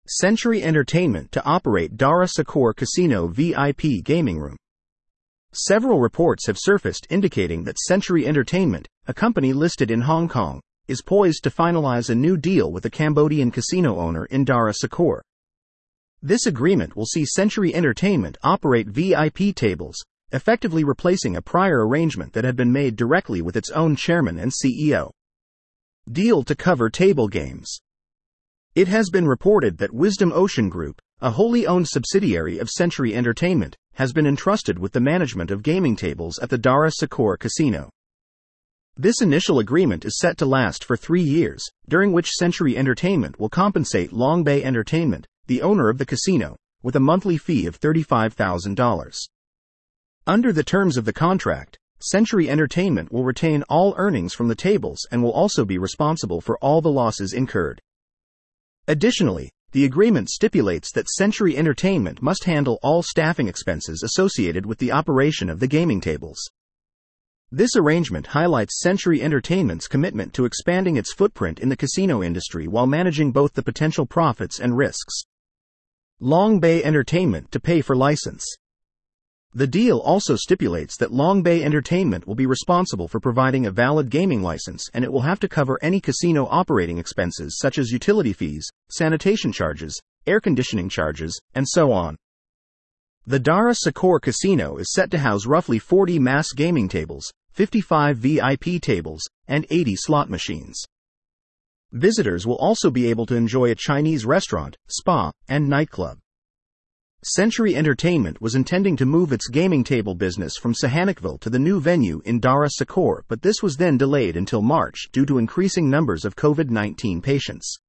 Century Entertainment to operate Dara Sakor Casino VIP gaming room. Several reports have surfaced indicating that Century Entertainment, a company listed in Hong Kong, is poised to finalize a new deal with a Cambodian casino owner in Dara Sakor. This agreement will see Century Entertainment operate VIP tables, effectively replacing a prior arrangement that had been made directly with its own chairman and CEO. Deal to cover table games. It has been reported that Wisdom Ocean Group, a wholly owned subsidiary of Century Entertainment, has been entrusted with the management of gaming tables at the Dara Sakor Casino. This initial agreement is set to last for 3 years, during which Century Entertainment will compensate Long Bay Entertainment, the owner of the casino, with a monthly fee of $35,000. Under the terms of the contract, Century Entertainment will retain all earnings from the tables and will also be responsible for all the losses incurred. Additionally, the agreement stipulates that Century Entertainment must handle all staffing expenses associated with the operation of the gaming tables. This arrangement highlights Century Entertainment's commitment to expanding its footprint in the casino industry while managing both the potential profits and risks. Long Bay Entertainment to pay for license. The deal also stipulates that Long Bay Entertainment will be responsible for providing a valid gaming license, and it will have to cover any casino operating expenses such as utility fees, sanitation charges, air conditioning charges, and so on. The Dara Sakor Casino is set to house roughly 40 mass gaming tables, 55 VIP tables, and 80 slot machines. Visitors will also be able to enjoy a Chinese restaurant, spa, and nightclub. Century Entertainment was intending to move its gaming table business from Sihanoukville to the new venue in Dara Sakor, but this was then delayed until March due to increasing numbers of COVID-19 patients.